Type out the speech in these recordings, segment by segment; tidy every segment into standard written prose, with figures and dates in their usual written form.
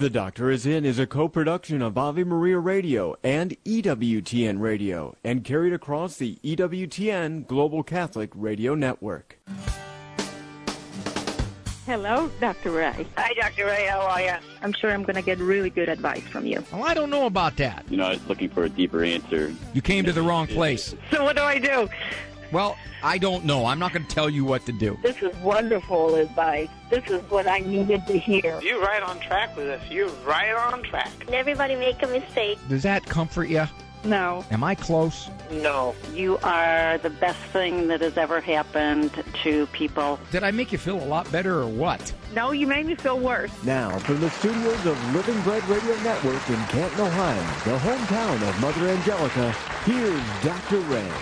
The Doctor Is In is a co-production of Ave Maria Radio and EWTN Radio and carried across the EWTN Global Catholic Radio Network. Hello, Dr. Ray. Hi, Dr. Ray. How are you? I'm sure I'm going to get really good advice from you. Well, I don't know about that. I was looking for a deeper answer. You came to the wrong place. So what do I do? Well, I don't know. I'm not going to tell you what to do. This is wonderful advice. This is what I needed to hear. You're right on track with this. You're right on track. Everybody make a mistake. Does that comfort you? No. Am I close? No. You are the best thing that has ever happened to people. Did I make you feel a lot better or what? No, you made me feel worse. Now, from the studios of Living Bread Radio Network in Canton, Ohio, the hometown of Mother Angelica, here's Dr. Ray.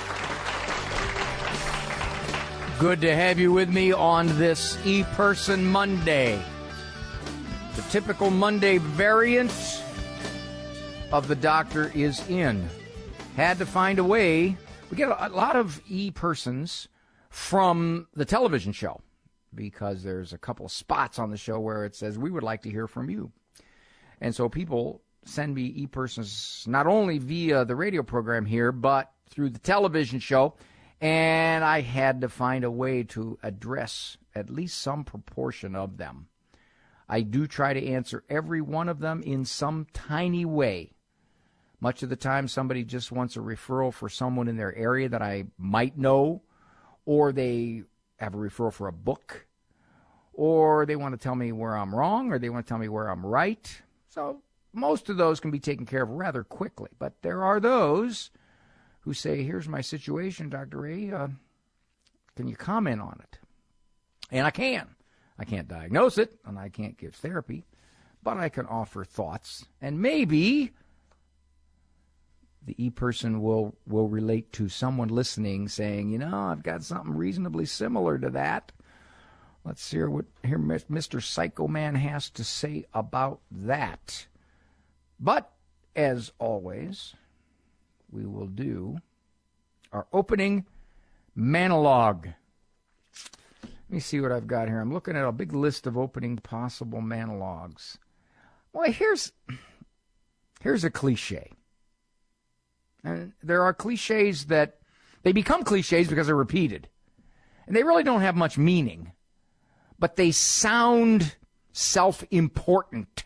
Good to have you with me on this E-Person Monday. The typical Monday variant of The Doctor Is In. Had to find a way. We get a lot of E-Persons from the television show because there's a couple of spots on the show where it says, we would like to hear from you. And so people send me E-Persons not only via the radio program here, but through the television show. And I had to find a way to address at least some proportion of them. I do try to answer every one of them in some tiny way. Much of the time, somebody just wants a referral for someone in their area that I might know, or they have a referral for a book, or they want to tell me where I'm wrong, or they want to tell me where I'm right. So most of those can be taken care of rather quickly. But there are those who say, here's my situation, Dr. Ray, can you comment on it? And I can. I can't diagnose it, and I can't give therapy, but I can offer thoughts. And maybe the E-Person will relate to someone listening saying, I've got something reasonably similar to that. Let's hear what Mr. Psycho Man has to say about that. But, as always, we will do our opening monologue. Let me see what I've got here. I'm looking at a big list of opening possible monologues. Well, here's a cliche. And there are cliches that they become cliches because they're repeated. And they really don't have much meaning. But they sound self-important.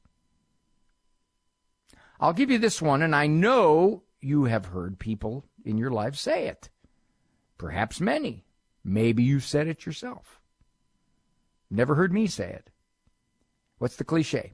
I'll give you this one, and I know you have heard people in your life say it. Perhaps many. Maybe you said it yourself. Never heard me say it. What's the cliche?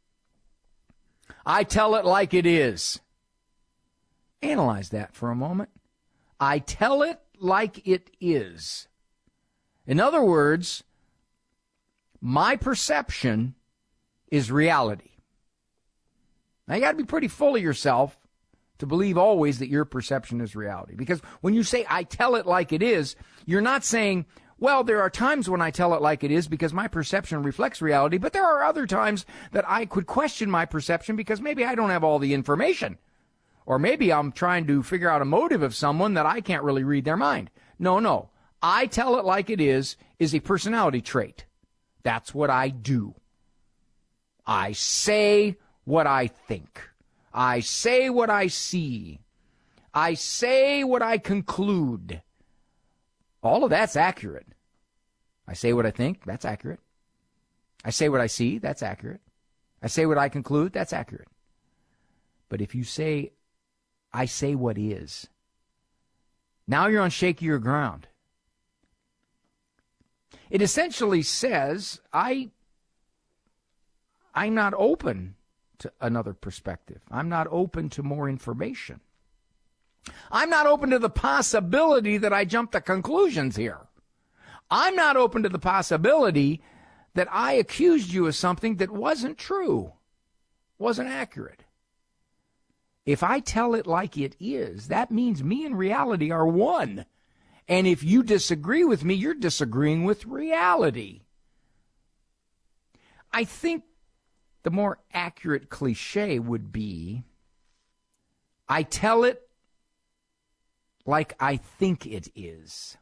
I tell it like it is. Analyze that for a moment. I tell it like it is. In other words, my perception is reality. Now, you got to be pretty full of yourself to believe always that your perception is reality. Because when you say, I tell it like it is, you're not saying, well, there are times when I tell it like it is because my perception reflects reality, but there are other times that I could question my perception because maybe I don't have all the information. Or maybe I'm trying to figure out a motive of someone that I can't really read their mind. No. I tell it like it is a personality trait. That's what I do. I say what I think. I say what I see. I say what I conclude. All of that's accurate. I say what I think, that's accurate. I say what I see, that's accurate. I say what I conclude, that's accurate. But if you say, I say what is, now you're on shakier ground. It essentially says, I'm not open to another perspective. I'm not open to more information. I'm not open to the possibility that I jump to conclusions here. I'm not open to the possibility that I accused you of something that wasn't true, wasn't accurate. If I tell it like it is, that means me and reality are one. And if you disagree with me, you're disagreeing with reality. I think the more accurate cliche would be, I tell it like I think it is.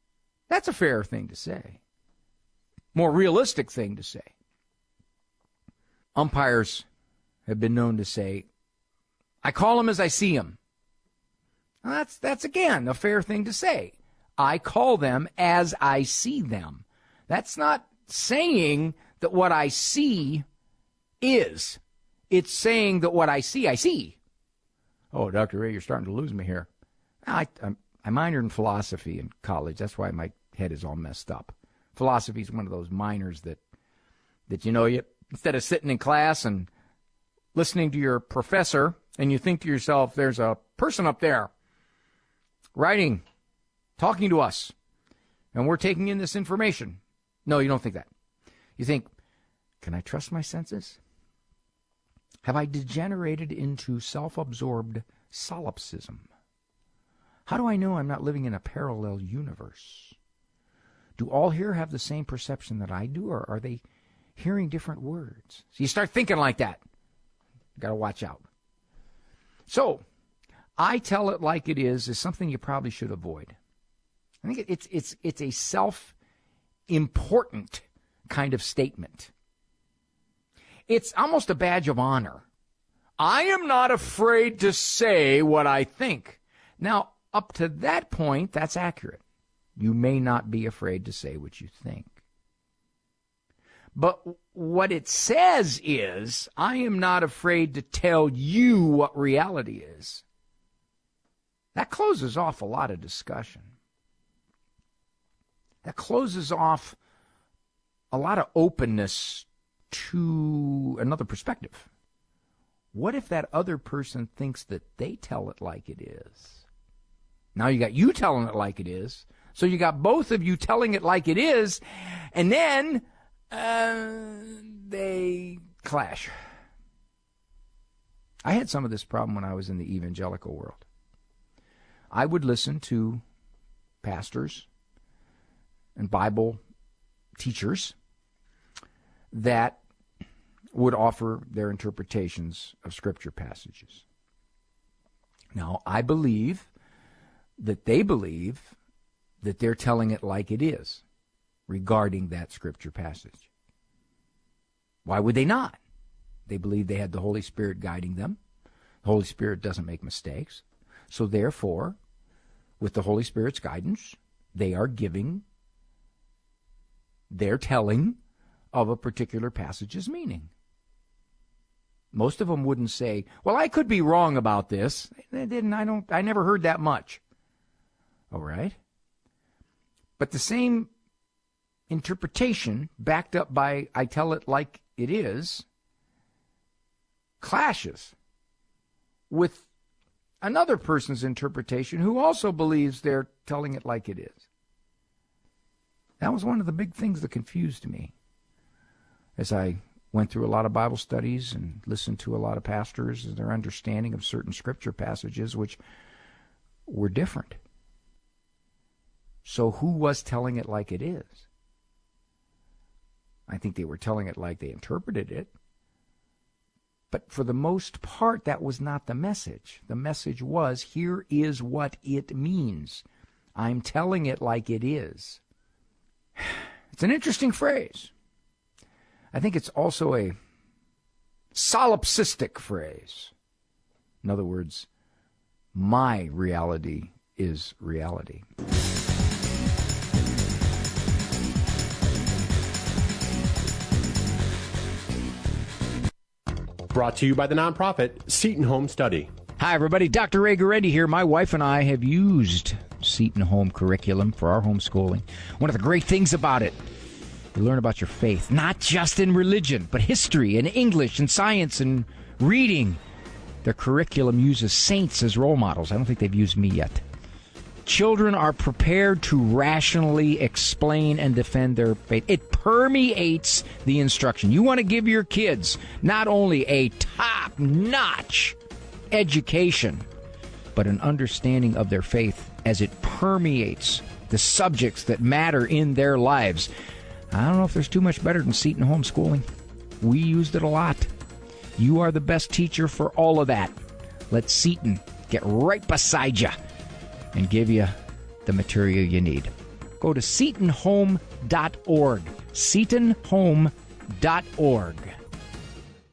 That's a fair thing to say. More realistic thing to say. umpires have been known to say, I call them as I see them. That's again, a fair thing to say. I call them as I see them. That's not saying that what I see is. It's saying that what I see, I see. Oh, Dr. Ray, you're starting to lose me here. I minored in philosophy in college. That's why my head is all messed up. Philosophy is one of those minors that you instead of sitting in class and listening to your professor, and you think to yourself, there's a person up there writing, talking to us, and we're taking in this information. No, you don't think that. You think, can I trust my senses? Have I degenerated into self-absorbed solipsism? How do I know I'm not living in a parallel universe? Do all here have the same perception that I do, or are they hearing different words? So you start thinking like that. You got to watch out. So, I tell it like it is something you probably should avoid. I think it's a self-important kind of statement. It's almost a badge of honor. I am not afraid to say what I think. Now, up to that point, that's accurate. You may not be afraid to say what you think. But what it says is, I am not afraid to tell you what reality is. That closes off a lot of discussion. That closes off a lot of openness to another perspective. What if that other person thinks that they tell it like it is? Now you got you telling it like it is. So you got both of you telling it like it is, and then they clash. I had some of this problem when I was in the evangelical world. I would listen to pastors and Bible teachers that would offer their interpretations of Scripture passages. Now, I believe that they believe that they're telling it like it is regarding that Scripture passage. Why would they not? They believe they had the Holy Spirit guiding them. The Holy Spirit doesn't make mistakes. So therefore, with the Holy Spirit's guidance, they are telling of a particular passage's meaning. Most of them wouldn't say, well, I could be wrong about this. They didn't. I never heard that much. All right. But the same interpretation, backed up by I tell it like it is, clashes with another person's interpretation who also believes they're telling it like it is. That was one of the big things that confused me as I went through a lot of Bible studies and listened to a lot of pastors and their understanding of certain Scripture passages which were different. So who was telling it like it is? I think they were telling it like they interpreted it. But for the most part, that was not the message. The message was, here is what it means. I'm telling it like it is. It's an interesting phrase. I think it's also a solipsistic phrase. In other words, my reality is reality. Brought to you by the nonprofit Seton Home Study. Hi, everybody. Dr. Ray Guarendi here. My wife and I have used Seton Home curriculum for our homeschooling. One of the great things about it, you learn about your faith, not just in religion, but history and English and science and reading. Their curriculum uses saints as role models. I don't think they've used me yet. Children are prepared to rationally explain and defend their faith. It permeates the instruction. You want to give your kids not only a top-notch education, but an understanding of their faith as it permeates the subjects that matter in their lives. I don't know if there's too much better than Seton homeschooling. We used it a lot. You are the best teacher for all of that. Let Seton get right beside you and give you the material you need. Go to SetonHome.org. SetonHome.org.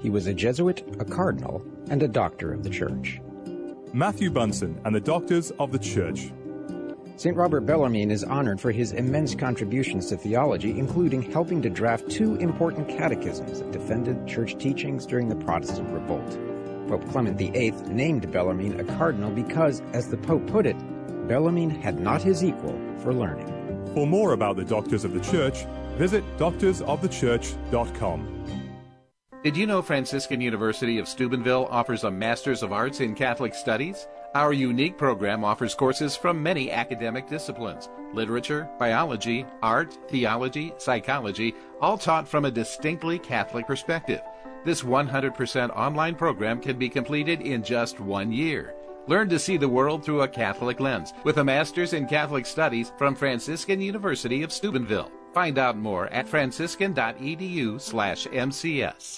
He was a Jesuit, a cardinal, and a doctor of the Church. Matthew Bunson and the Doctors of the Church. St. Robert Bellarmine is honored for his immense contributions to theology, including helping to draft 2 important catechisms that defended church teachings during the Protestant revolt. Pope Clement VIII named Bellarmine a cardinal because, as the Pope put it, Bellarmine had not his equal for learning. For more about the Doctors of the Church, visit doctorsofthechurch.com. Did you know Franciscan University of Steubenville offers a Master's of Arts in Catholic Studies? Our unique program offers courses from many academic disciplines: literature, biology, art, theology, psychology, all taught from a distinctly Catholic perspective. This 100% online program can be completed in just 1 year. Learn to see the world through a Catholic lens with a Master's in Catholic Studies from Franciscan University of Steubenville. Find out more at franciscan.edu/MCS.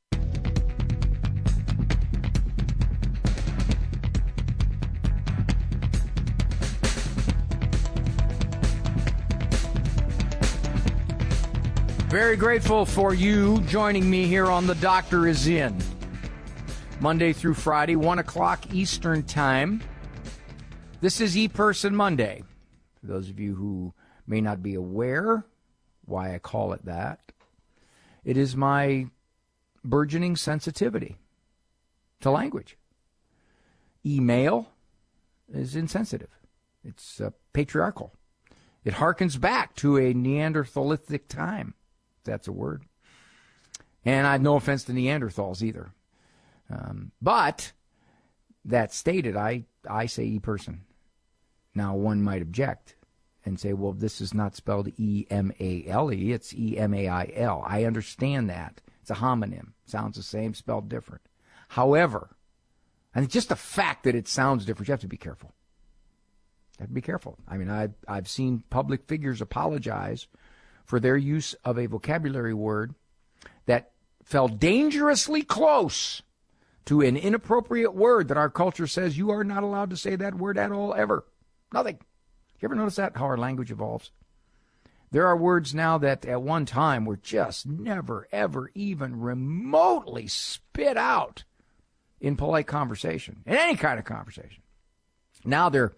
Very grateful for you joining me here on The Doctor Is In. Monday through Friday, 1 o'clock Eastern Time. This is ePerson Monday. For those of you who may not be aware why I call it that, it is my burgeoning sensitivity to language. Email is insensitive. It's patriarchal. It harkens back to a Neanderthalic time. That's a word. And I have no offense to Neanderthals either. But that stated, I say e-person. Now, one might object and say, well, this is not spelled E-M-A-L-E, it's E-M-A-I-L. I understand that. It's a homonym. Sounds the same, spelled different. However, and just the fact that it sounds different, you have to be careful. You have to be careful. I mean, I've seen public figures apologize for their use of a vocabulary word that fell dangerously close to an inappropriate word that our culture says you are not allowed to say that word at all, ever. Nothing. You ever notice that, how our language evolves? There are words now that at one time were just never, ever even remotely spit out in polite conversation, in any kind of conversation. Now they're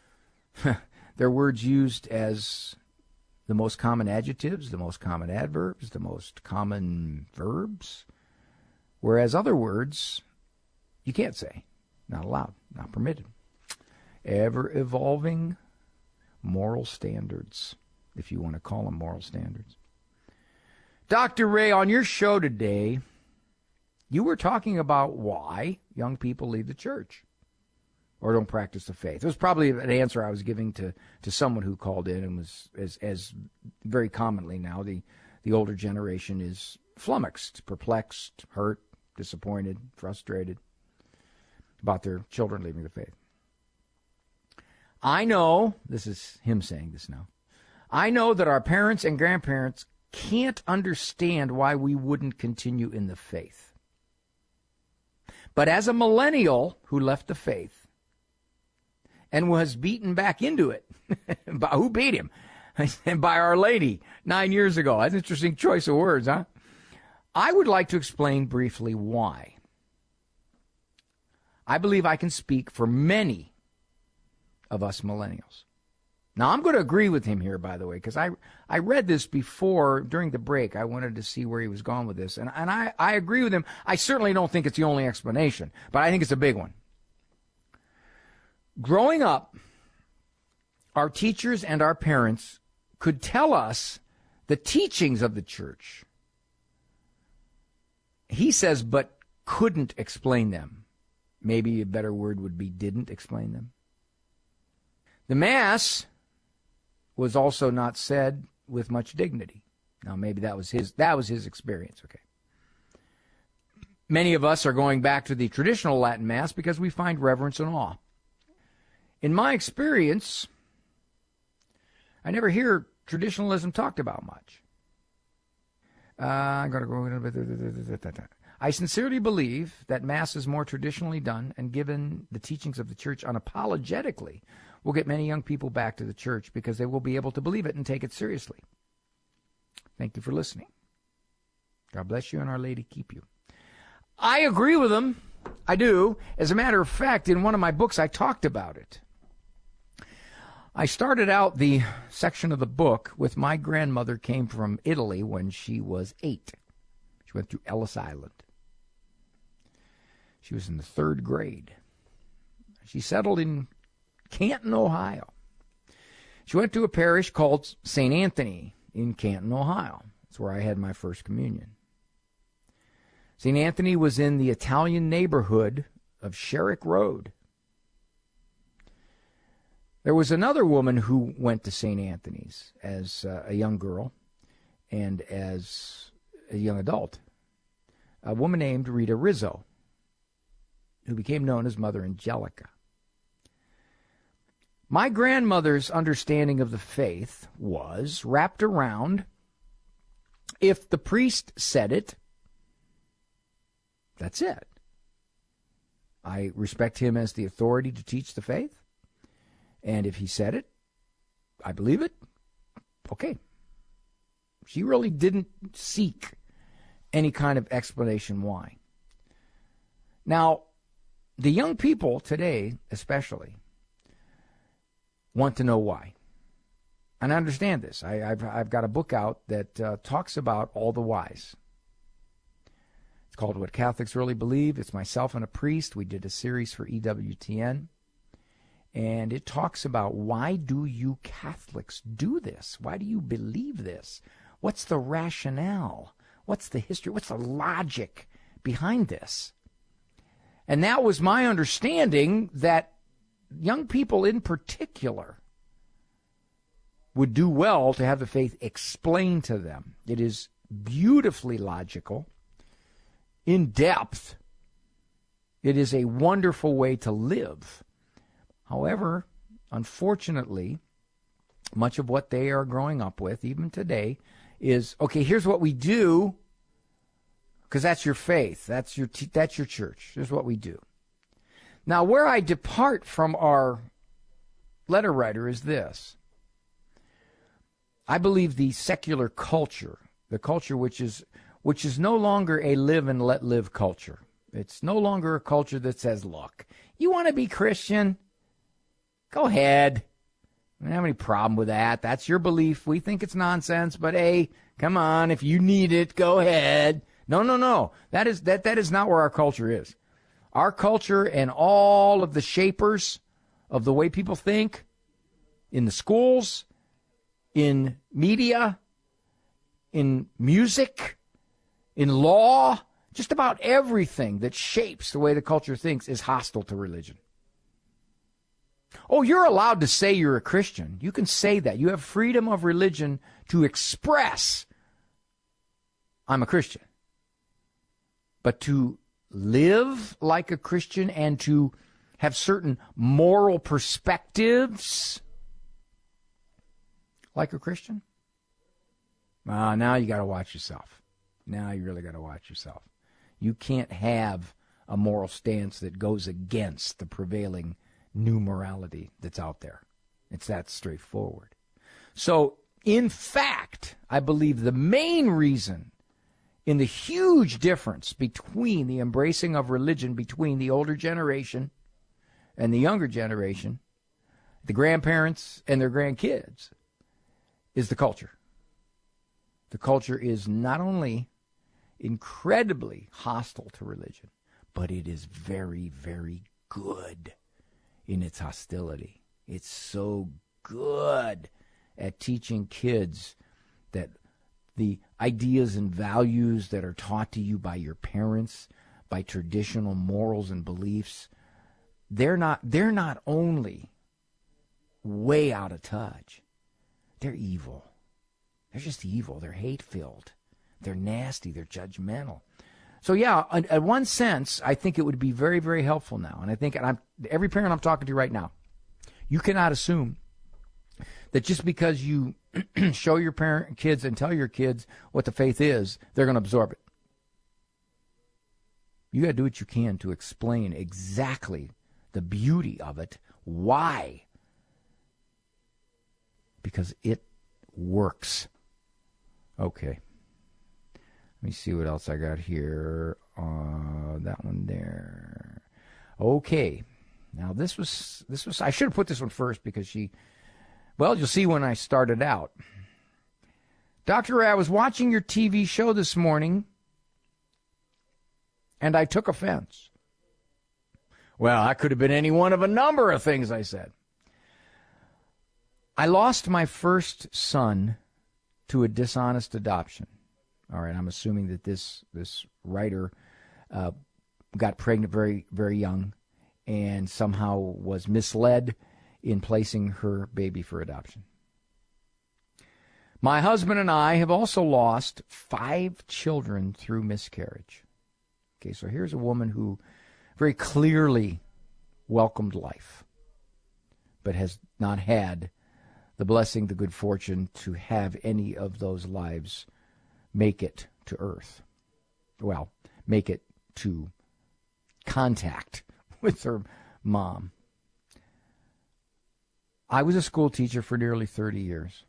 words used as the most common adjectives, the most common adverbs, the most common verbs, whereas other words you can't say, not allowed, not permitted. Ever-evolving moral standards, if you want to call them moral standards. Dr. Ray, on your show today, you were talking about why young people leave the church or don't practice the faith. It was probably an answer I was giving to someone who called in and was, as very commonly now, the older generation is flummoxed, perplexed, hurt, disappointed, frustrated about their children leaving the faith. I know, this is him saying this now, I know that our parents and grandparents can't understand why we wouldn't continue in the faith. But as a millennial who left the faith, and was beaten back into it. Who beat him? By Our Lady 9 years ago. That's an interesting choice of words, huh? I would like to explain briefly why. I believe I can speak for many of us millennials. Now, I'm going to agree with him here, by the way, because I read this before, during the break. I wanted to see where he was going with this. And I agree with him. I certainly don't think it's the only explanation, but I think it's a big one. Growing up, our teachers and our parents could tell us the teachings of the church. He says, but couldn't explain them. Maybe a better word would be didn't explain them. The Mass was also not said with much dignity. Now, maybe that was his experience, okay. Many of us are going back to the traditional Latin Mass because we find reverence and awe. In my experience, I never hear traditionalism talked about much. I sincerely believe that Mass is more traditionally done, and given the teachings of the church unapologetically, will get many young people back to the church because they will be able to believe it and take it seriously. Thank you for listening. God bless you and Our Lady keep you. I agree with him. I do. As a matter of fact, in one of my books, I talked about it. I started out the section of the book with my grandmother came from Italy when she was 8. She went through Ellis Island. She was in the 3rd grade. She settled in Canton, Ohio. She went to a parish called St. Anthony in Canton, Ohio. That's where I had my first communion. St. Anthony was in the Italian neighborhood of Sherrick Road. There was another woman who went to St. Anthony's as a young girl and as a young adult, a woman named Rita Rizzo, who became known as Mother Angelica. My grandmother's understanding of the faith was wrapped around, if the priest said it, that's it. I respect him as the authority to teach the faith. And if he said it, I believe it. Okay. She really didn't seek any kind of explanation why. Now, the young people today, especially, want to know why. And I understand this. I've got a book out that talks about all the whys. It's called What Catholics Really Believe. It's myself and a priest. We did a series for EWTN. And it talks about, why do you Catholics do this? Why do you believe this? What's the rationale? What's the history? What's the logic behind this? And that was my understanding, that young people in particular would do well to have the faith explained to them. It is beautifully logical, in depth. It is a wonderful way to live. However, unfortunately, much of what they are growing up with, even today, is, okay, here's what we do, because that's your faith. That's your church. Here's what we do. Now, where I depart from our letter writer is this. I believe the secular culture, the culture which is no longer a live and let live culture. It's no longer a culture that says, look, you want to be Christian? Go ahead. I don't have any problem with that. That's your belief. We think it's nonsense, but hey, come on, if you need it, go ahead. No. That is not where our culture is. Our culture and all of the shapers of the way people think in the schools, in media, in music, in law, just about everything that shapes the way the culture thinks is hostile to religion. Oh, you're allowed to say you're a Christian. You can say that. You have freedom of religion to express, I'm a Christian. But to live like a Christian and to have certain moral perspectives like a Christian, now you got to watch yourself. Now you really got to watch yourself. You can't have a moral stance that goes against the prevailing new morality that's out there. It's that straightforward. So, in fact, I believe the main reason in the huge difference between the embracing of religion between the older generation and the younger generation, the grandparents and their grandkids, is the culture. The culture is not only incredibly hostile to religion, but it is very, very good in its hostility. It's so good at teaching kids that the ideas and values that are taught to you by your parents, by traditional morals and beliefs, they're not only way out of touch, they're evil. They're just evil. They're hate-filled. They're nasty. They're judgmental. So, yeah, in one sense, I think it would be very, very helpful now. And I think every parent I'm talking to right now, you cannot assume that just because you show your kids and tell your kids what the faith is, they're going to absorb it. You got to do what you can to explain exactly the beauty of it. Why? Because it works. Okay. Let me see what else I got here. That one there. Okay. Now this was I should have put this one first because you'll see when I started out. Dr. Ray, I was watching your TV show this morning and I took offense. Well, I could have been any one of a number of things I said. I lost my first son to a dishonest adoption. All right, I'm assuming that this writer got pregnant very, very young and somehow was misled in placing her baby for adoption. My husband and I have also lost 5 children through miscarriage. Okay, so here's a woman who very clearly welcomed life, but has not had the blessing, the good fortune to have any of those lives make it to earth. Well, make it to contact with her mom. I was a school teacher for nearly 30 years.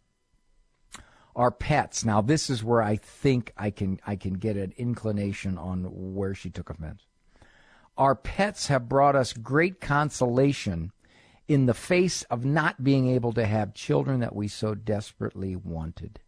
Our pets, now this is where I think I can get an inclination on where she took offense. Our pets have brought us great consolation in the face of not being able to have children that we so desperately wanted.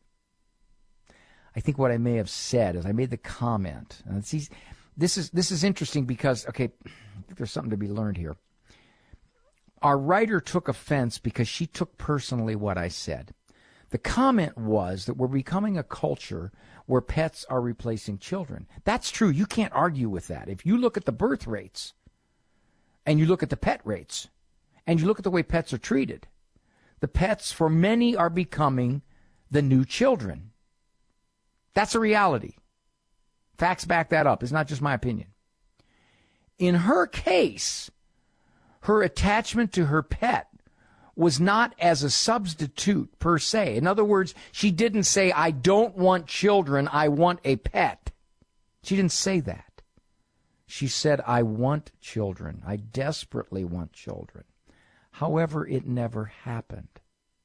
I think what I may have said is I made the comment. And this is interesting because, okay, I think there's something to be learned here. Our writer took offense because she took personally what I said. The comment was that we're becoming a culture where pets are replacing children. That's true. You can't argue with that. If you look at the birth rates and you look at the pet rates and you look at the way pets are treated, the pets for many are becoming the new children. That's a reality. Facts back that up. It's not just my opinion. In her case, her attachment to her pet was not as a substitute per se. In other words, she didn't say, I don't want children, I want a pet. She didn't say that. She said, I want children. I desperately want children. However, it never happened.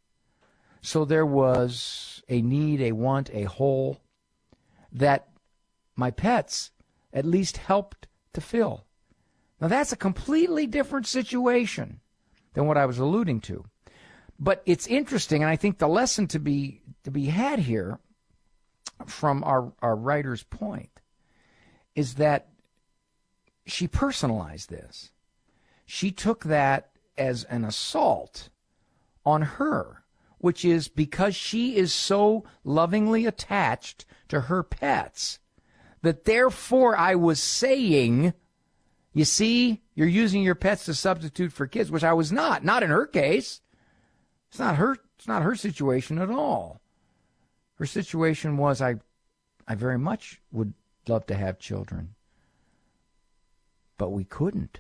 So there was a need, a want, a hole that my pets at least helped to fill. Now, that's a completely different situation than what I was alluding to. But it's interesting, and I think the lesson to be had here from our writer's point is that she personalized this. She took that as an assault on her, which is because she is so lovingly attached to her pets that therefore I was saying, you see, you're using your pets to substitute for kids, which I was not in her case. It's not her situation at all. Her situation was I very much would love to have children, but we couldn't.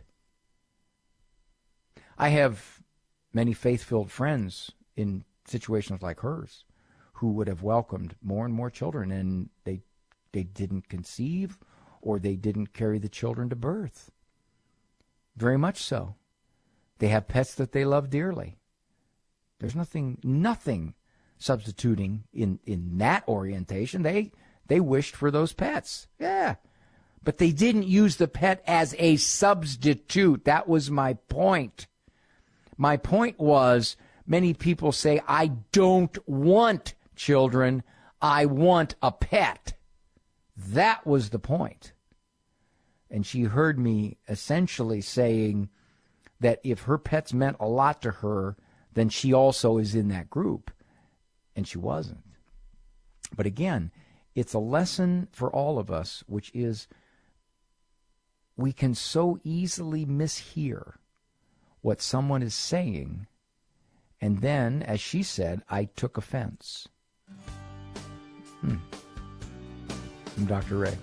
I have many faith-filled friends in situations like hers who would have welcomed more and more children, and they didn't conceive or they didn't carry the children to birth. Very much so. They have pets that they love dearly. There's nothing substituting in that orientation. They wished for those pets. Yeah. But they didn't use the pet as a substitute. That was my point. My point was, many people say, I don't want children. I want a pet. That was the point. And she heard me essentially saying that if her pets meant a lot to her, then she also is in that group. And she wasn't. But again, it's a lesson for all of us, which is we can so easily mishear what someone is saying. And then, as she said, I took offense. I'm Dr. Ray.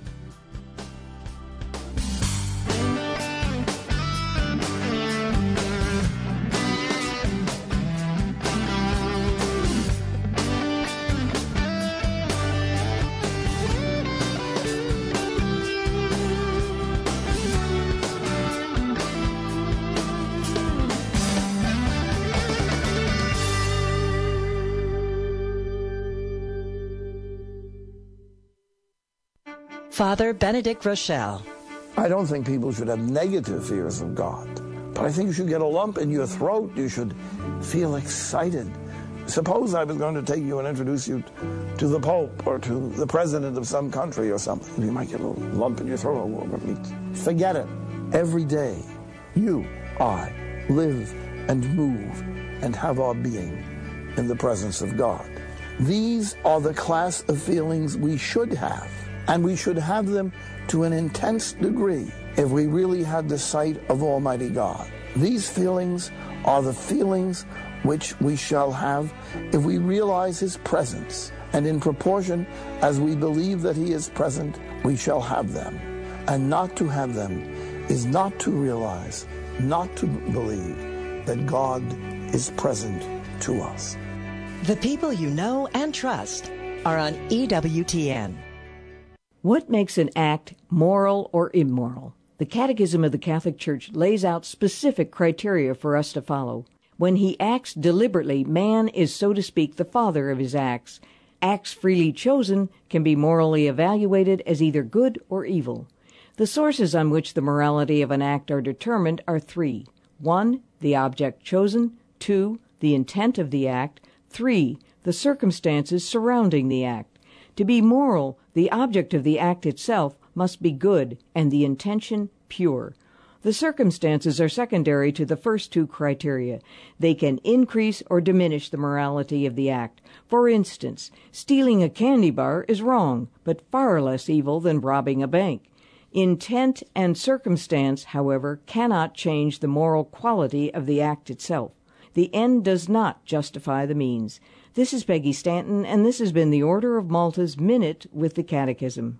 Father Benedict Rochelle. I don't think people should have negative fears of God, but I think you should get a lump in your throat. You should feel excited. Suppose I was going to take you and introduce you to the Pope or to the president of some country or something. You might get a little lump in your throat. Forget it. Every day, you, I, live and move and have our being in the presence of God. These are the class of feelings we should have, and we should have them to an intense degree if we really had the sight of Almighty God. These feelings are the feelings which we shall have if we realize His presence, and in proportion as we believe that He is present, we shall have them. And not to have them is not to realize, not to believe that God is present to us. The people you know and trust are on EWTN. What makes an act moral or immoral? The Catechism of the Catholic Church lays out specific criteria for us to follow. When he acts deliberately, man is, so to speak, the father of his acts. Acts freely chosen can be morally evaluated as either good or evil. The sources on which the morality of an act are determined are three. 1. The object chosen. 2. The intent of the act. 3. The circumstances surrounding the act. To be moral, the object of the act itself must be good and the intention pure. The circumstances are secondary to the first two criteria. They can increase or diminish the morality of the act. For instance, stealing a candy bar is wrong, but far less evil than robbing a bank. Intent and circumstance, however, cannot change the moral quality of the act itself. The end does not justify the means. This is Peggy Stanton, and this has been the Order of Malta's Minute with the Catechism.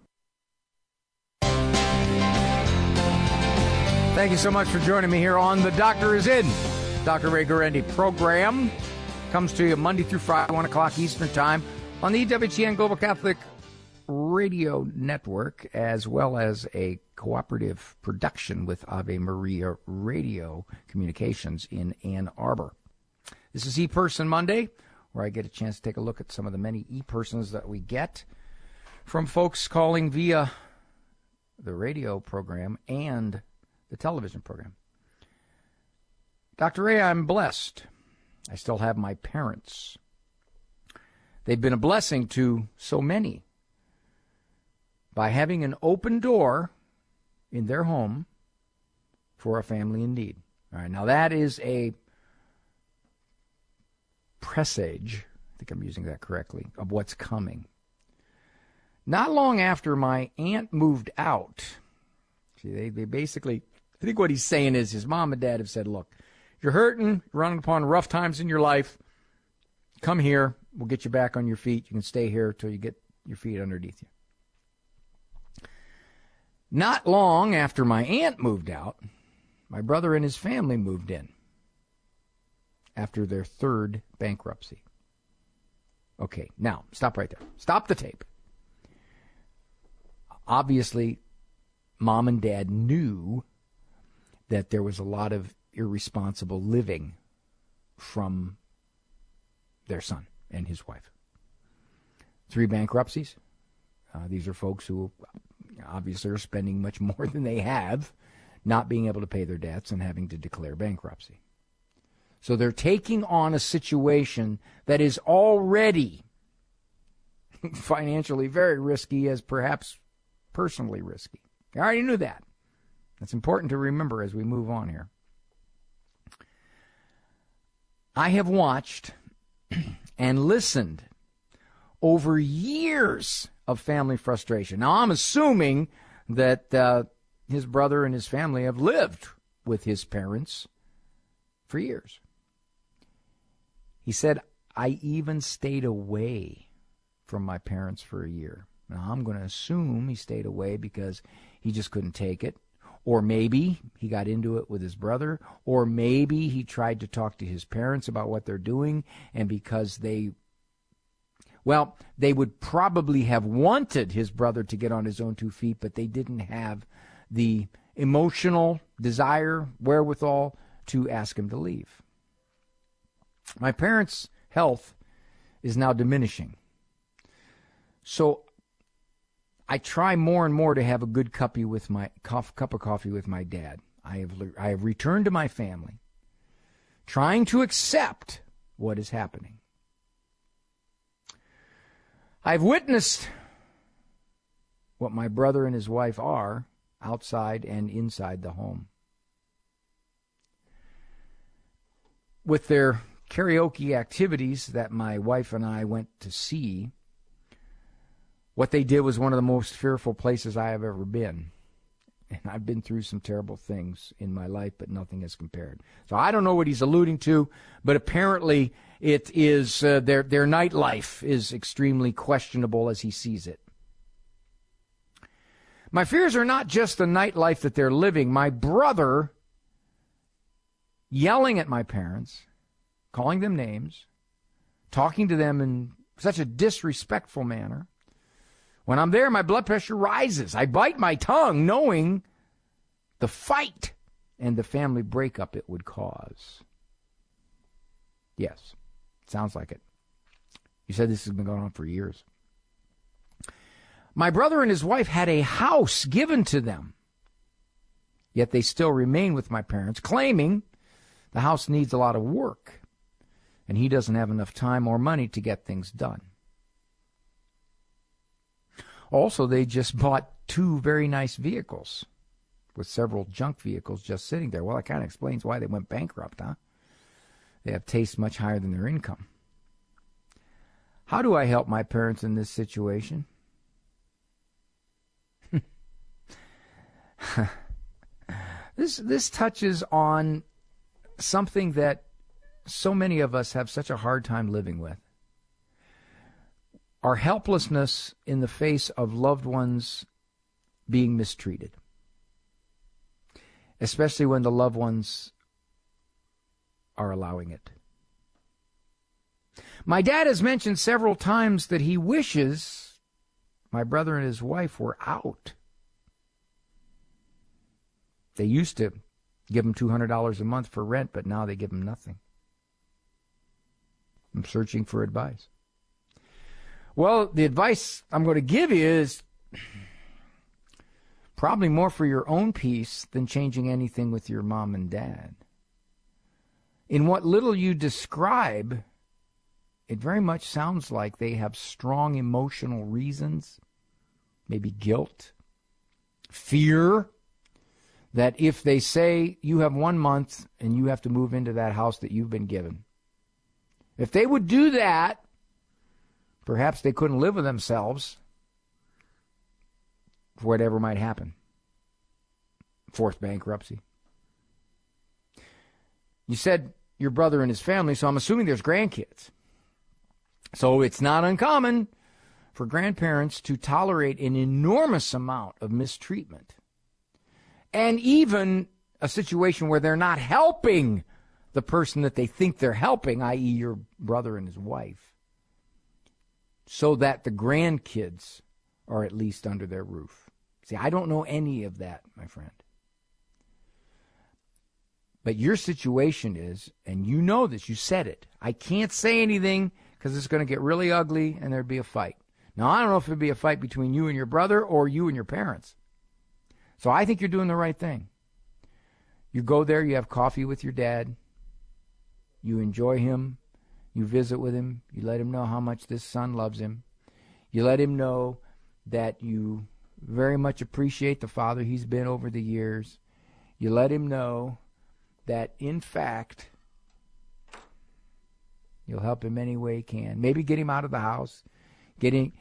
Thank you so much for joining me here on The Doctor Is In. Dr. Ray Guarendi program comes to you Monday through Friday, 1 o'clock Eastern Time on the EWTN Global Catholic Radio Network, as well as a cooperative production with Ave Maria Radio Communications in Ann Arbor. This is ePerson Monday, where I get a chance to take a look at some of the many ePersons that we get from folks calling via the radio program and the television program. Dr. Ray, I'm blessed. I still have my parents. They've been a blessing to so many by having an open door in their home for a family in need. All right, now that is a presage, I think I'm using that correctly, of what's coming. Not long after my aunt moved out, see, they basically, I think what he's saying is his mom and dad have said, look, you're hurting, you're running upon rough times in your life, come here, we'll get you back on your feet. You can stay here until you get your feet underneath you. Not long after my aunt moved out, my brother and his family moved in after their third bankruptcy. Okay, now, stop right there. Stop the tape. Obviously, Mom and Dad knew that there was a lot of irresponsible living from their son and his wife. 3 bankruptcies. These are folks who obviously are spending much more than they have, not being able to pay their debts and having to declare bankruptcy. So they're taking on a situation that is already financially very risky, as perhaps personally risky. I already knew that. That's important to remember as we move on here. I have watched and listened over years of family frustration. Now, I'm assuming that his brother and his family have lived with his parents for years. He said, I even stayed away from my parents for a year. Now, I'm going to assume he stayed away because he just couldn't take it. Or maybe he got into it with his brother. Or maybe he tried to talk to his parents about what they're doing. And because they would probably have wanted his brother to get on his own 2 feet, but they didn't have the emotional desire, wherewithal to ask him to leave. My parents' health is now diminishing. So I try more and more to have a good cup of coffee with my dad. I have returned to my family, trying to accept what is happening. I've witnessed what my brother and his wife are outside and inside the home. With their karaoke activities that my wife and I went to see, what they did was one of the most fearful places I have ever been. And I've been through some terrible things in my life, but nothing is compared. So I don't know what he's alluding to, but apparently it is their nightlife is extremely questionable as he sees it. My fears are not just the nightlife that they're living. My brother yelling at my parents, calling them names, talking to them in such a disrespectful manner. When I'm there, my blood pressure rises. I bite my tongue knowing the fight and the family breakup it would cause. Yes, sounds like it. You said this has been going on for years. My brother and his wife had a house given to them, yet they still remain with my parents, claiming the house needs a lot of work, and he doesn't have enough time or money to get things done. Also, they just bought 2 very nice vehicles with several junk vehicles just sitting there. Well, that kind of explains why they went bankrupt, huh? They have tastes much higher than their income. How do I help my parents in this situation? This touches on something that so many of us have such a hard time living with. Our helplessness in the face of loved ones being mistreated, especially when the loved ones are allowing it. My dad has mentioned several times that he wishes my brother and his wife were out. They used to give him $200 a month for rent, but now they give him nothing. I'm searching for advice. Well, the advice I'm going to give you is probably more for your own peace than changing anything with your mom and dad. In what little you describe, it very much sounds like they have strong emotional reasons, maybe guilt, fear, that if they say you have 1 month and you have to move into that house that you've been given, if they would do that, perhaps they couldn't live with themselves for whatever might happen. Forced bankruptcy. You said your brother and his family, so I'm assuming there's grandkids. So it's not uncommon for grandparents to tolerate an enormous amount of mistreatment. And even a situation where they're not helping the person that they think they're helping, i.e. your brother and his wife, so that the grandkids are at least under their roof. See, I don't know any of that, my friend. But your situation is, and you know this, you said it, I can't say anything because it's going to get really ugly and there'd be a fight. Now, I don't know if it'd be a fight between you and your brother or you and your parents. So I think you're doing the right thing. You go there, you have coffee with your dad, you enjoy him, you visit with him, you let him know how much this son loves him, you let him know that you very much appreciate the father he's been over the years, you let him know that, in fact, you'll help him any way you can. Maybe get him out of the house, getting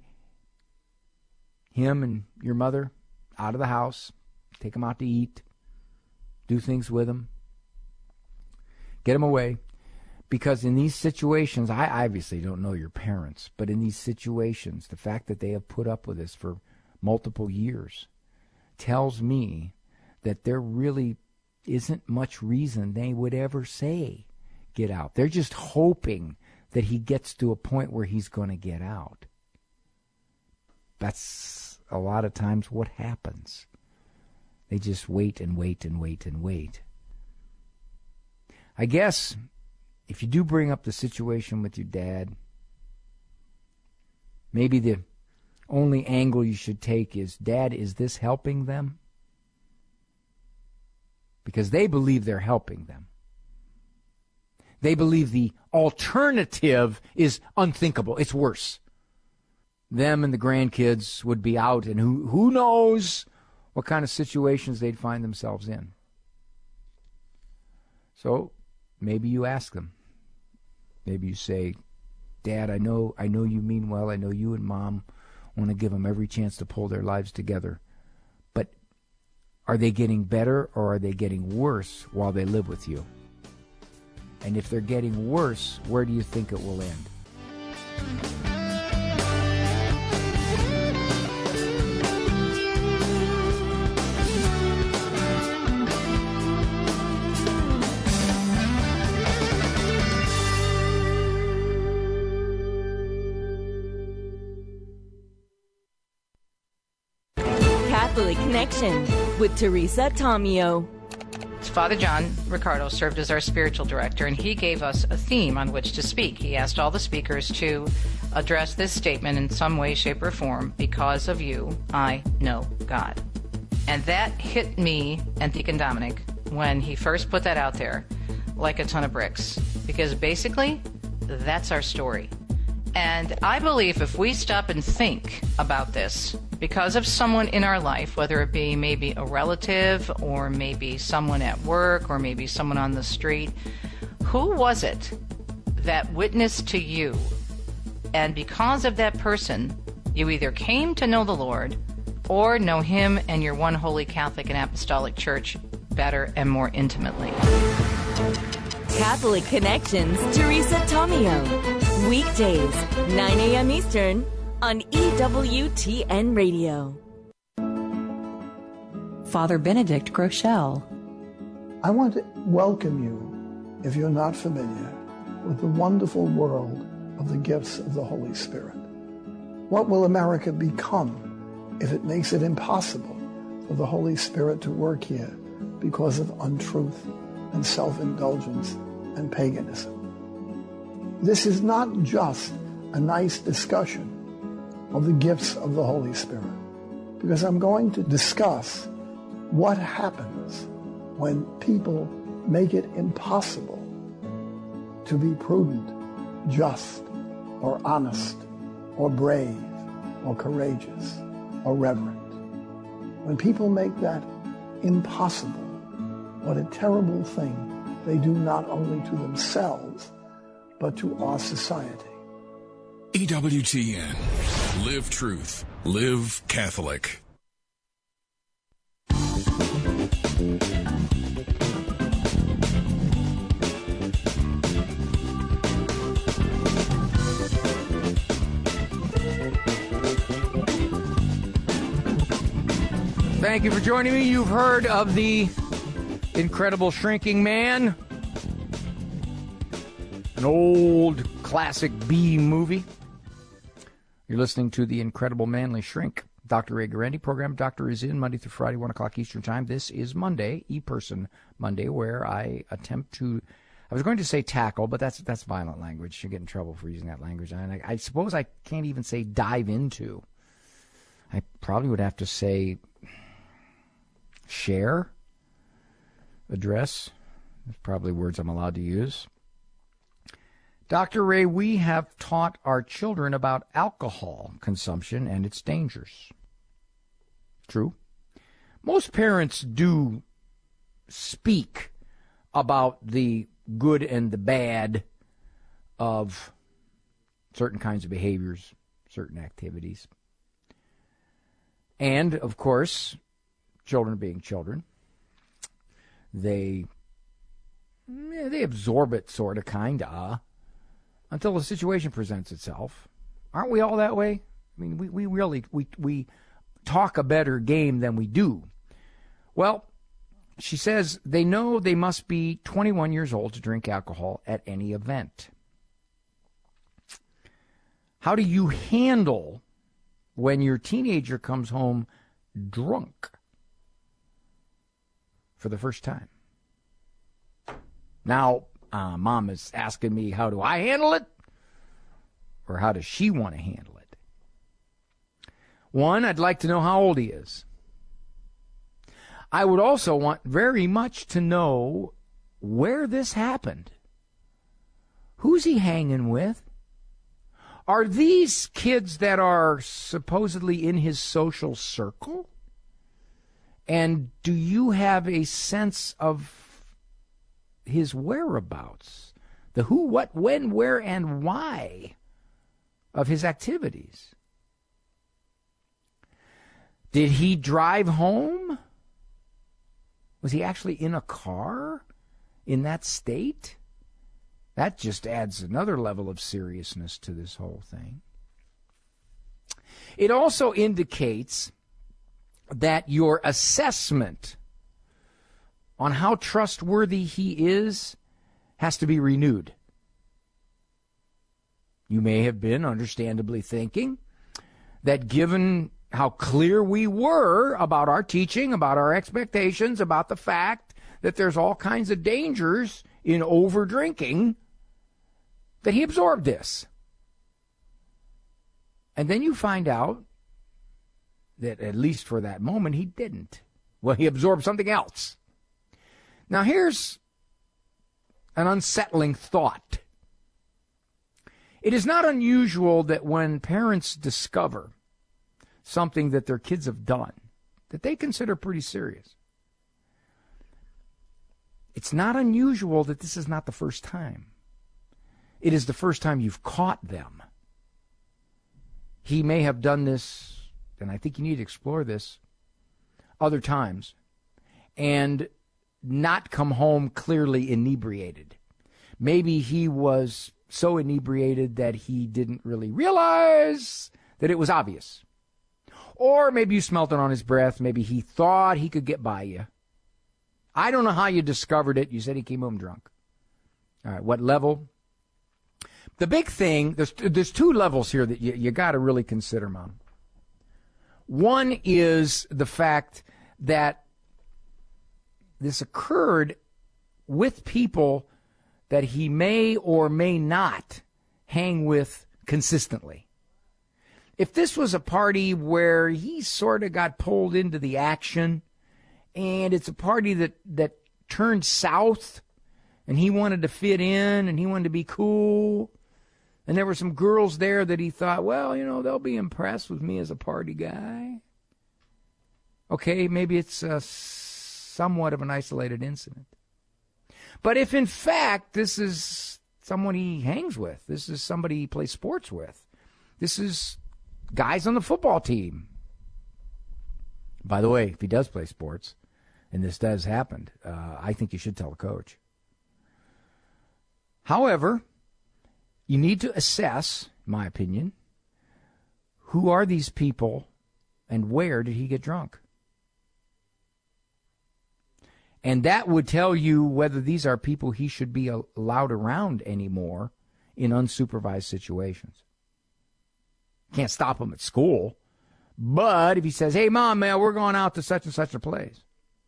him and your mother out of the house, take him out to eat, do things with him, get him away. Because in these situations, I obviously don't know your parents, but in these situations, the fact that they have put up with this for multiple years tells me that there really isn't much reason they would ever say, get out. They're just hoping that he gets to a point where he's going to get out. That's a lot of times what happens. They just wait and wait and wait and wait. I guess if you do bring up the situation with your dad, maybe the only angle you should take is, Dad, is this helping them? Because they believe they're helping them. They believe the alternative is unthinkable. It's worse. Them and the grandkids would be out, and who knows what kind of situations they'd find themselves in. So maybe you ask them. Maybe you say, Dad, I know you mean well. I know you and Mom want to give them every chance to pull their lives together. But are they getting better or are they getting worse while they live with you? And if they're getting worse, where do you think it will end? Catholic Connection with Teresa Tomeo. Father John Ricardo served as our spiritual director, and he gave us a theme on which to speak. He asked all the speakers to address this statement in some way, shape, or form. Because of you, I know God. And that hit me and Deacon Dominic when he first put that out there like a ton of bricks. Because basically, that's our story. And I believe if we stop and think about this, because of someone in our life, whether it be maybe a relative or maybe someone at work or maybe someone on the street, who was it that witnessed to you? And because of that person, you either came to know the Lord or know Him and your one holy Catholic and Apostolic Church better and more intimately. Catholic Connections, Teresa Tomeo. Weekdays, 9 a.m. Eastern on EWTN Radio. Father Benedict Groeschel. I want to welcome you, if you're not familiar, with the wonderful world of the gifts of the Holy Spirit. What will America become if it makes it impossible for the Holy Spirit to work here because of untruth and self-indulgence and paganism? This is not just a nice discussion of the gifts of the Holy Spirit, because I'm going to discuss what happens when people make it impossible to be prudent, just, or honest, or brave, or courageous, or reverent. When people make that impossible, what a terrible thing they do not only to themselves, but to our society. EWTN. Live truth. Live Catholic. Thank you for joining me. You've heard of the Incredible Shrinking Man, an old classic B movie. You're listening to The Incredible Manly Shrink. Dr. Ray Guarendi program. Doctor is in Monday through Friday, 1 o'clock Eastern Time. This is Monday, E-Person Monday, where I attempt to, I was going to say tackle, but that's violent language. You get in trouble for using that language. And I suppose I can't even say dive into. I probably would have to say share, address. There's probably words I'm allowed to use. Dr. Ray, we have taught our children about alcohol consumption and its dangers. True. Most parents do speak about the good and the bad of certain kinds of behaviors, certain activities. And, of course, children being children, they absorb it sort of, kind of, until the situation presents itself. Aren't we all that way? I mean, we really talk a better game than we do. Well, she says they know they must be 21 years old to drink alcohol at any event. How do you handle when your teenager comes home drunk for the first time? Now, Mom is asking me, how do I handle it? Or how does she want to handle it? One, I'd like to know how old he is. I would also want very much to know where this happened. Who's he hanging with? Are these kids that are supposedly in his social circle? And do you have a sense of his whereabouts? The who, what, when, where, and why of his activities? Did he drive home? Was he actually in a car in that state? That just adds another level of seriousness to this whole thing. It also indicates that your assessment on how trustworthy he is has to be renewed. You may have been understandably thinking that given how clear we were about our teaching, about our expectations, about the fact that there's all kinds of dangers in over-drinking, that he absorbed this. And then you find out that, at least for that moment, he didn't. Well, he absorbed something else. Now, here's an unsettling thought. It is not unusual that when parents discover something that their kids have done that they consider pretty serious, it's not unusual that this is not the first time. It is the first time you've caught them. He may have done this, and I think you need to explore this, other times, and not come home clearly inebriated. Maybe he was so inebriated that he didn't really realize that it was obvious. Or maybe you smelt it on his breath. Maybe he thought he could get by you. I don't know how you discovered it. You said he came home drunk. All right, what level? The big thing, there's two levels here that you got to really consider, Mom. One is the fact that this occurred with people that he may or may not hang with consistently. If this was a party where he sort of got pulled into the action, and it's a party that turned south, and he wanted to fit in, and he wanted to be cool, and there were some girls there that he thought, well, you know, they'll be impressed with me as a party guy. Okay, maybe it's somewhat of an isolated incident. But if, in fact, this is someone he hangs with, this is somebody he plays sports with, this is guys on the football team. By the way, if he does play sports, and this does happen, I think you should tell the coach. However, you need to assess, in my opinion, who are these people and where did he get drunk? And that would tell you whether these are people he should be allowed around anymore in unsupervised situations. Can't stop him at school. But if he says, hey, Mom, man, we're going out to such and such a place.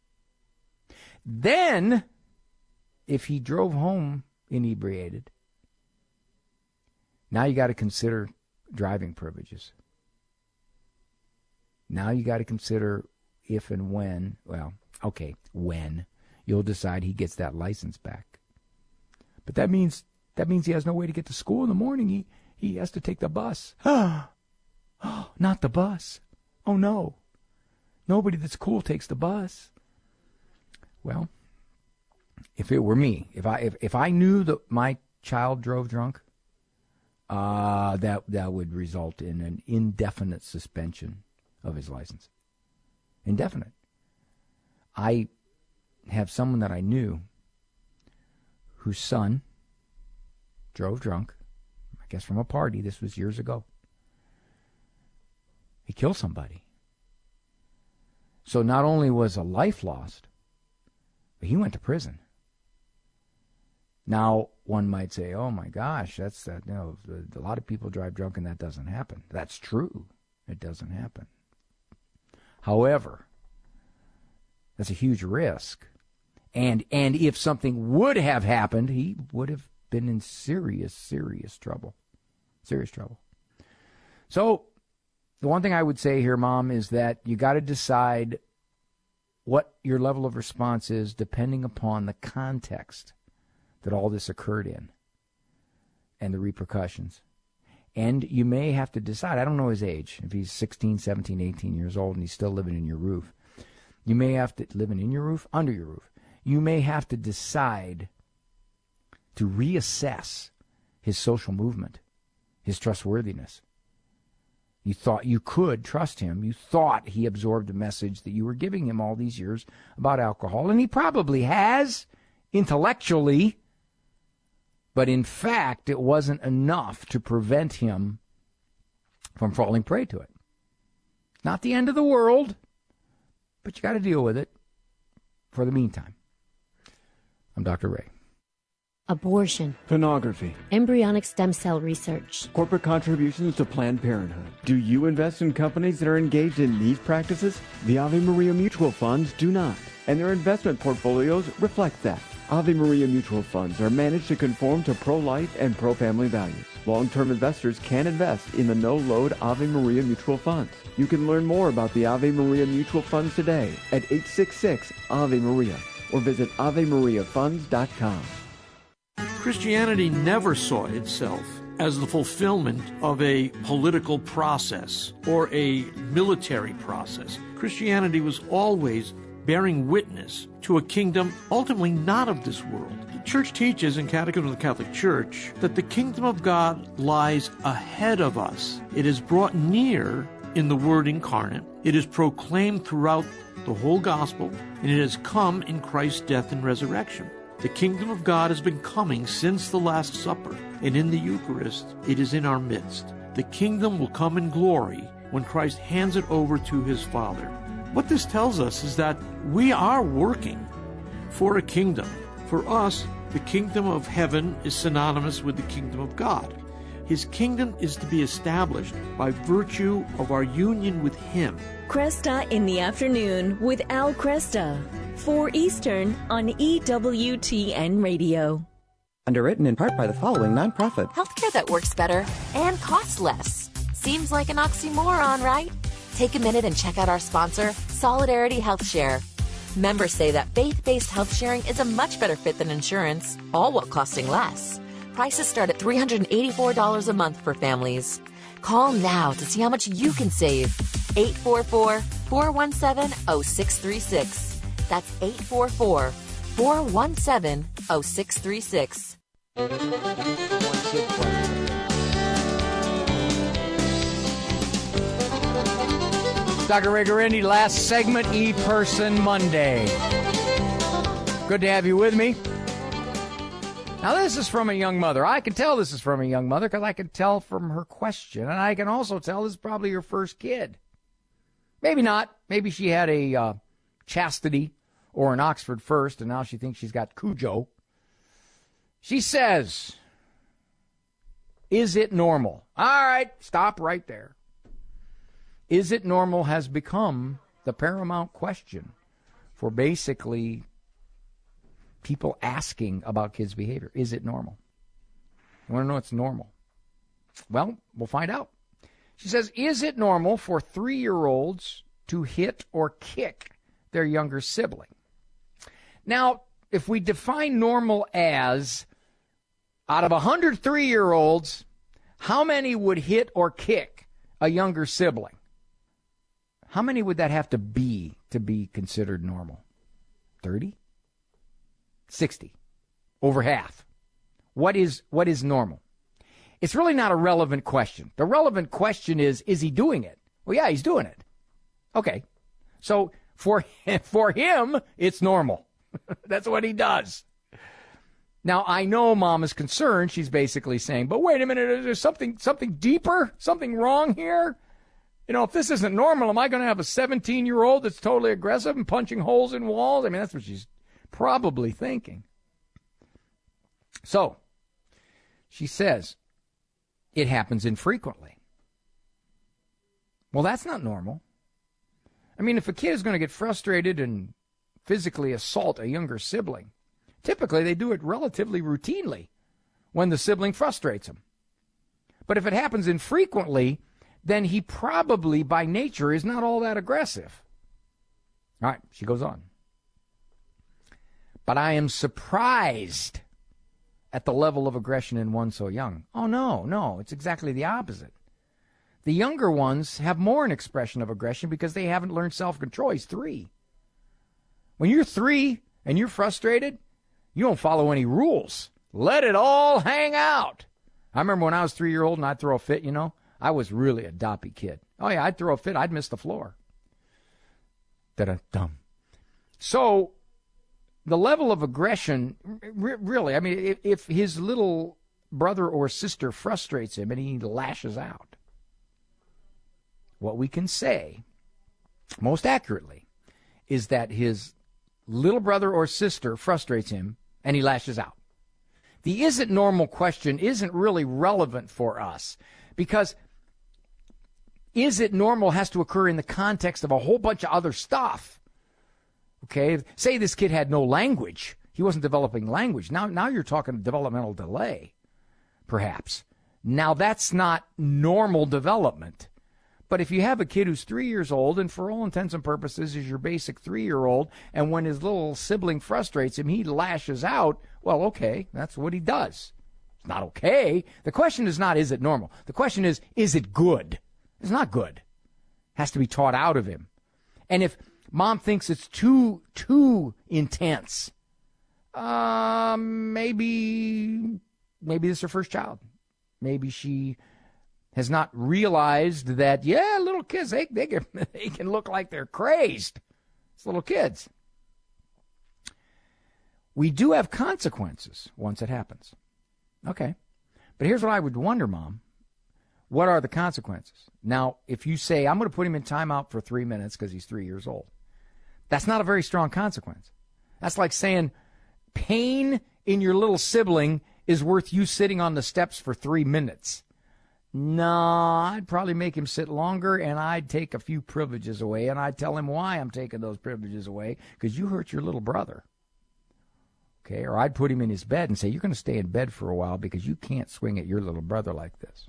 Then, if he drove home inebriated, now you got to consider driving privileges. Now you got to consider if and when, well, okay, when you'll decide he gets that license back. But that means he has no way to get to school in the morning. He has to take the bus. Not the bus. Oh, no. Nobody that's cool takes the bus. Well, if it were me, if I knew that my child drove drunk, that would result in an indefinite suspension of his license. Indefinite. I have someone that I knew whose son drove drunk, I guess from a party. This was years ago. He killed somebody. So not only was a life lost, but he went to prison. Now, one might say, oh my gosh, that's that. You know, a lot of people drive drunk and that doesn't happen. That's true. It doesn't happen. However, that's a huge risk. And if something would have happened, he would have been in serious trouble. Serious trouble. So The one thing I would say here, Mom, is that you got to decide what your level of response is depending upon the context that all this occurred in and the repercussions. And you may have to decide, I don't know his age, if he's 16, 17, 18 years old and he's still living in your roof. You may have to, living in your roof, under your roof, you may have to decide to reassess his social movement, his trustworthiness. You thought you could trust him. You thought he absorbed a message that you were giving him all these years about alcohol, and he probably has, intellectually, but in fact, it wasn't enough to prevent him from falling prey to it. Not the end of the world, but you got to deal with it for the meantime. I'm Dr. Ray. Abortion, pornography, embryonic stem cell research, corporate contributions to Planned Parenthood. Do you invest in companies that are engaged in these practices? The Ave Maria Mutual Funds do not, and their investment portfolios reflect that. Ave Maria Mutual Funds are managed to conform to pro-life and pro-family values. Long-term investors can invest in the no-load Ave Maria Mutual Funds. You can learn more about the Ave Maria Mutual Funds today at 866-AVE-MARIA or visit AveMariaFunds.com. Christianity never saw itself as the fulfillment of a political process or a military process. Christianity was always bearing witness to a kingdom ultimately not of this world. The church teaches in Catechism of the Catholic Church that the kingdom of God lies ahead of us. It is brought near in the Word incarnate. It is proclaimed throughout the whole gospel, and it has come in Christ's death and resurrection. The kingdom of God has been coming since the Last Supper, and in the Eucharist, it is in our midst. The kingdom will come in glory when Christ hands it over to his Father. What this tells us is that we are working for a kingdom. For us, the kingdom of heaven is synonymous with the kingdom of God. His kingdom is to be established by virtue of our union with him. Cresta in the afternoon with Al Cresta. 4 Eastern on EWTN Radio. Underwritten in part by the following nonprofit. Healthcare that works better and costs less. Seems like an oxymoron, right? Take a minute and check out our sponsor, Solidarity Health Share. Members say that faith-based health sharing is a much better fit than insurance, all while costing less. Prices start at $384 a month for families. Call now to see how much you can save. 844-417-0636. That's 844-417-0636. Dr. Ray Guarendi, last segment, E-Person Monday. Good to have you with me. Now, this is from a young mother. I can tell this is from a young mother because I can tell from her question, and I can also tell this is probably her first kid. Maybe not. Maybe she had a chastity or an Oxford first, and now she thinks she's got Cujo. She says, is it normal? All right, stop right there. Is it normal has become the paramount question for basically people asking about kids' behavior. Is it normal? You want to know what's normal? Well, we'll find out. She says, is it normal for 3-year-olds to hit or kick their younger sibling? Now, if we define normal as, out of 100 3-year-olds, how many would hit or kick a younger sibling? How many would that have to be considered normal? 30? 60? Over half. What is normal? It's really not a relevant question. The relevant question is he doing it? Well, yeah, he's doing it. Okay. So for him, it's normal. That's what he does. Now, I know Mom is concerned. She's basically saying, but wait a minute, is there something deeper, something wrong here? You know, if this isn't normal, am I going to have a 17-year-old that's totally aggressive and punching holes in walls? I mean, that's what she's probably thinking. So, she says, it happens infrequently. Well, that's not normal. I mean, if a kid is going to get frustrated and physically assault a younger sibling, typically they do it relatively routinely when the sibling frustrates them. But if it happens infrequently, then he probably by nature is not all that aggressive. All right, she goes on. But I am surprised at the level of aggression in one so young. Oh, no, it's exactly the opposite. The younger ones have more an expression of aggression because they haven't learned self-control. He's 3. When you're 3 and you're frustrated, you don't follow any rules. Let it all hang out. I remember when I was 3-year-old and I'd throw a fit, I was really a doppy kid. Oh, yeah, I'd throw a fit. I'd miss the floor. Da-da-dum. So the level of aggression, really, I mean, if his little brother or sister frustrates him and he lashes out, what we can say most accurately is that his little brother or sister frustrates him and he lashes out. The is it normal question isn't really relevant for us because is it normal has to occur in the context of a whole bunch of other stuff. Okay, say this kid had no language. He wasn't developing language. Now you're talking developmental delay, perhaps. Now that's not normal development. But if you have a kid who's 3 years old and for all intents and purposes is your basic 3-year-old, and when his little sibling frustrates him, he lashes out, well, okay, that's what he does. It's not okay. The question is not, is it normal? The question is it good? It's not good. It has to be taught out of him. And if mom thinks it's too intense, maybe this is her first child. Maybe she has not realized that, little kids, they can look like they're crazed. It's little kids. We do have consequences once it happens. Okay. But here's what I would wonder, Mom. What are the consequences? Now, if you say, I'm going to put him in timeout for 3 minutes because he's 3 years old, that's not a very strong consequence. That's like saying pain in your little sibling is worth you sitting on the steps for 3 minutes. No, I'd probably make him sit longer, and I'd take a few privileges away, and I'd tell him why I'm taking those privileges away, because you hurt your little brother. Okay, or I'd put him in his bed and say, you're going to stay in bed for a while because you can't swing at your little brother like this.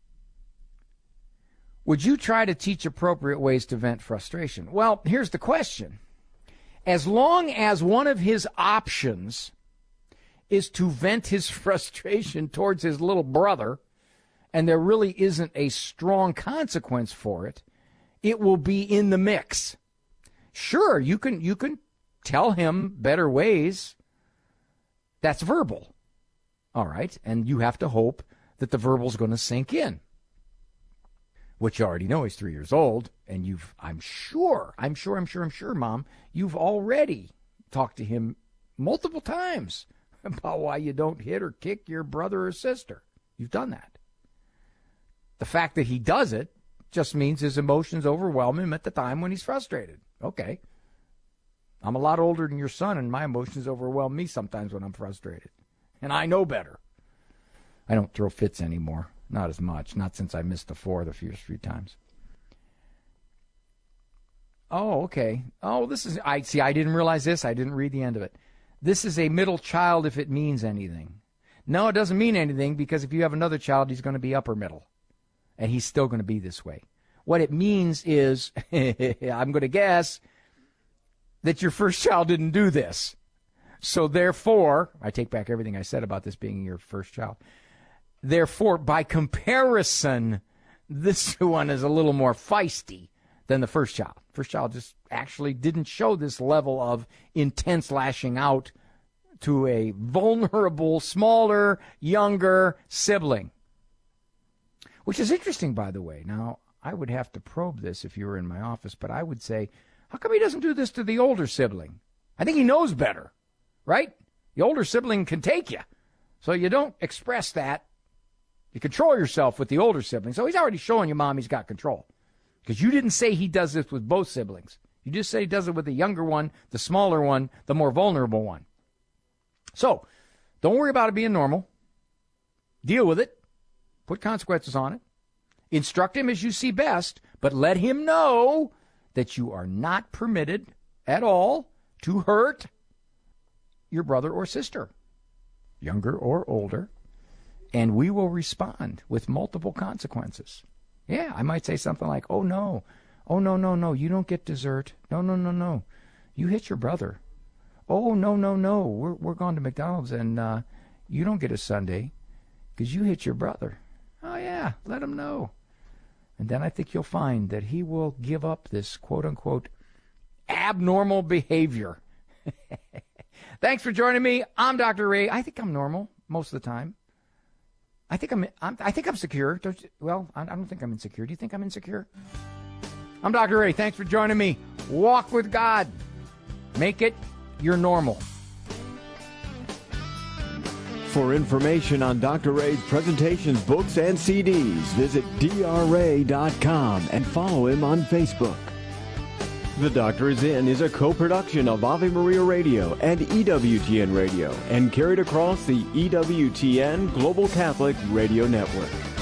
Would you try to teach appropriate ways to vent frustration? Well, here's the question. As long as one of his options is to vent his frustration towards his little brother, and there really isn't a strong consequence for it, it will be in the mix. Sure, you can tell him better ways. That's verbal. All right, and you have to hope that the verbal's going to sink in. Which you already know he's 3 years old, and I'm sure, Mom, you've already talked to him multiple times about why you don't hit or kick your brother or sister. You've done that. The fact that he does it just means his emotions overwhelm him at the time when he's frustrated. Okay. I'm a lot older than your son, and my emotions overwhelm me sometimes when I'm frustrated. And I know better. I don't throw fits anymore. Not as much. Not since I missed the first few times. Oh, okay. Oh, I didn't realize this. I didn't read the end of it. This is a middle child if it means anything. No, it doesn't mean anything because if you have another child, he's going to be upper middle. And he's still going to be this way. What it means is, I'm going to guess, that your first child didn't do this. So therefore, I take back everything I said about this being your first child. Therefore, by comparison, this one is a little more feisty than the first child. First child just actually didn't show this level of intense lashing out to a vulnerable, smaller, younger sibling. Which is interesting, by the way. Now, I would have to probe this if you were in my office, but I would say, how come he doesn't do this to the older sibling? I think he knows better, right? The older sibling can take you. So you don't express that. You control yourself with the older sibling. So he's already showing you, Mom, he's got control. Because you didn't say he does this with both siblings. You just say he does it with the younger one, the smaller one, the more vulnerable one. So don't worry about it being normal. Deal with it. Put consequences on it. Instruct him as you see best, but let him know that you are not permitted at all to hurt your brother or sister, younger or older, and we will respond with multiple consequences. Yeah, I might say something like, oh, no, you don't get dessert. No, you hit your brother. Oh, no, we're going to McDonald's and you don't get a sundae because you hit your brother. Oh, yeah, let him know. And then I think you'll find that he will give up this quote-unquote abnormal behavior. Thanks for joining me. I'm Dr. Ray. I think I'm normal most of the time. I think I'm secure. Well, I don't think I'm insecure. Do you think I'm insecure? I'm Dr. Ray. Thanks for joining me. Walk with God. Make it your normal. For information on Dr. Ray's presentations, books, and CDs, visit drray.com and follow him on Facebook. The Doctor is In is a co-production of Ave Maria Radio and EWTN Radio and carried across the EWTN Global Catholic Radio Network.